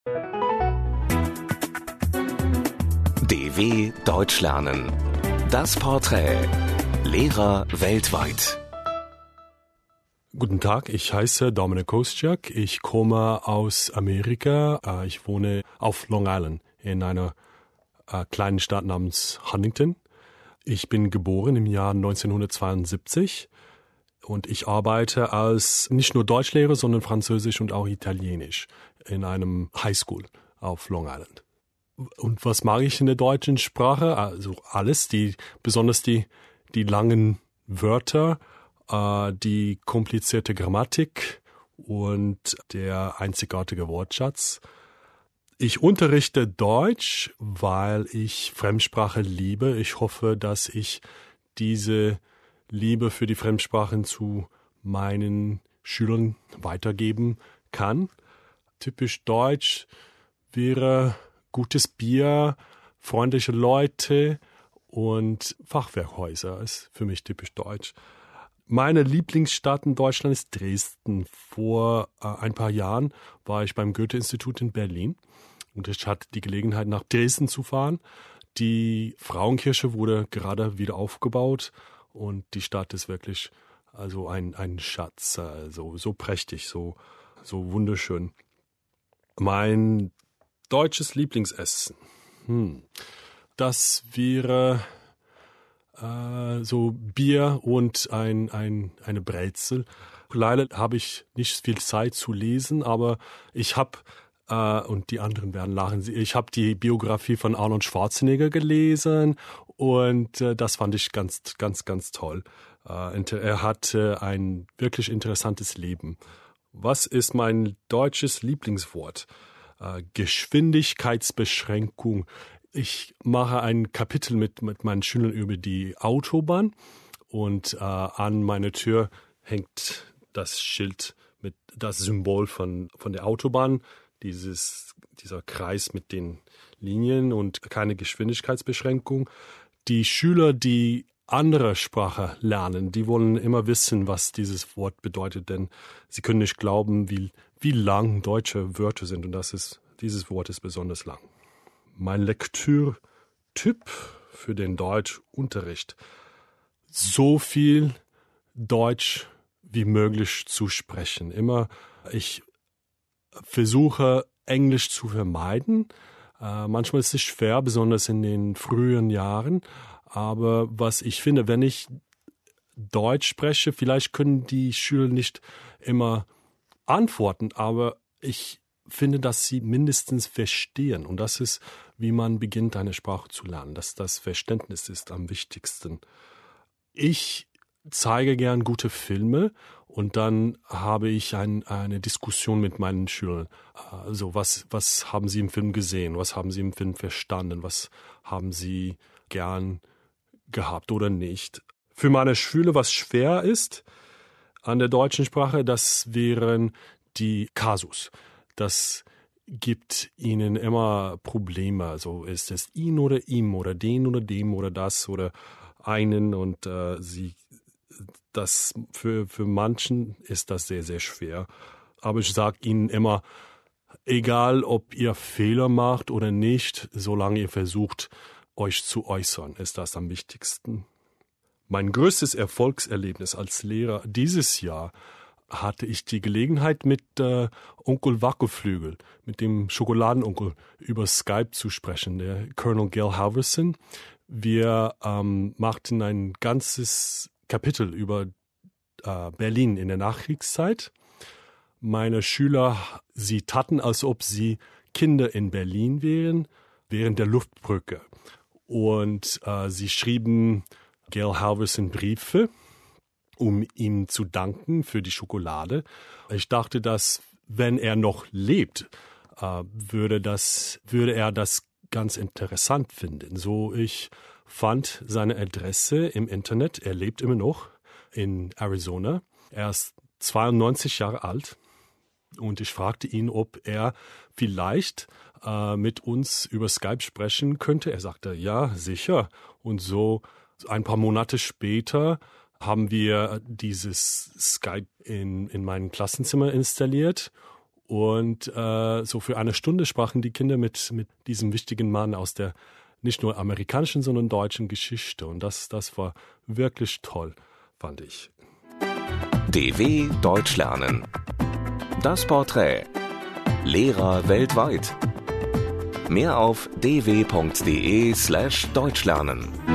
DW Deutsch lernen. Das Porträt. Lehrer weltweit. Guten Tag, ich heiße Dominik Kostjak. Ich komme aus Amerika. Ich wohne auf Long Island in einer kleinen Stadt namens Huntington. Ich bin geboren im Jahr 1972 und ich arbeite als nicht nur Deutschlehrer, sondern Französisch und auch Italienisch in einem Highschool auf Long Island. Und was mag ich in der deutschen Sprache? Also alles, besonders die langen Wörter, die komplizierte Grammatik und der einzigartige Wortschatz. Ich unterrichte Deutsch, weil ich Fremdsprache liebe. Ich hoffe, dass ich diese Liebe für die Fremdsprachen zu meinen Schülern weitergeben kann. Typisch deutsch wäre gutes Bier, freundliche Leute und Fachwerkhäuser ist für mich typisch deutsch. Meine Lieblingsstadt in Deutschland ist Dresden. Vor ein paar Jahren war ich beim Goethe-Institut in Berlin und ich hatte die Gelegenheit, nach Dresden zu fahren. Die Frauenkirche wurde gerade wieder aufgebaut und die Stadt ist wirklich also ein Schatz, also so prächtig, so wunderschön. Mein deutsches Lieblingsessen. Das wäre so Bier und eine Brezel. Leider habe ich nicht viel Zeit zu lesen, aber ich habe, und die anderen werden lachen, ich habe die Biografie von Arnold Schwarzenegger gelesen und das fand ich ganz, ganz, ganz toll. Er hatte ein wirklich interessantes Leben. Was ist mein deutsches Lieblingswort? Geschwindigkeitsbeschränkung. Ich mache ein Kapitel mit meinen Schülern über die Autobahn und an meiner Tür hängt das Schild mit das Symbol von der Autobahn, dieser Kreis mit den Linien und keine Geschwindigkeitsbeschränkung. Die Schüler, die andere Sprache lernen, die wollen immer wissen, was dieses Wort bedeutet, denn sie können nicht glauben, wie lang deutsche Wörter sind und dieses Wort ist besonders lang. Mein Lektürtipp für den Deutschunterricht: so viel Deutsch wie möglich zu sprechen. Ich versuche Englisch zu vermeiden. Manchmal ist es schwer, besonders in den frühen Jahren. Aber was ich finde, wenn ich Deutsch spreche, vielleicht können die Schüler nicht immer antworten, aber ich finde, dass sie mindestens verstehen. Und das ist, wie man beginnt, eine Sprache zu lernen. Das Verständnis ist am wichtigsten. Ich zeige gern gute Filme und dann habe ich eine Diskussion mit meinen Schülern. Also was haben sie im Film gesehen? Was haben sie im Film verstanden? Was haben sie gern gehabt oder nicht? Für meine Schüler, was schwer ist an der deutschen Sprache, das wären die Kasus. Das gibt ihnen immer Probleme. Also ist es ihn oder ihm oder den oder dem oder das oder einen und das für manchen ist das sehr, sehr schwer. Aber ich sage ihnen immer, egal ob ihr Fehler macht oder nicht, solange ihr versucht, euch zu äußern, ist das am wichtigsten. Mein größtes Erfolgserlebnis als Lehrer dieses Jahr hatte ich die Gelegenheit, mit Onkel Wackelflügel, mit dem Schokoladenonkel, über Skype zu sprechen, der Colonel Gail Halverson. Wir machten ein ganzes Kapitel über Berlin in der Nachkriegszeit. Meine Schüler, sie taten, als ob sie Kinder in Berlin wären, während der Luftbrücke. Und sie schrieben Gail Halverson Briefe, um ihm zu danken für die Schokolade. Ich dachte, dass, wenn er noch lebt, würde er das ganz interessant finden. So, ich fand seine Adresse im Internet. Er lebt immer noch in Arizona. Er ist 92 Jahre alt. Und ich fragte ihn, ob er vielleicht mit uns über Skype sprechen könnte. Er sagte, ja, sicher. Und so ein paar Monate später haben wir dieses Skype in meinem Klassenzimmer installiert Und so für eine Stunde sprachen die Kinder mit diesem wichtigen Mann aus der nicht nur amerikanischen, sondern deutschen Geschichte. Und das war wirklich toll, fand ich. DW Deutsch lernen. Das Porträt. Lehrer weltweit. Mehr auf dw.de/deutschlernen.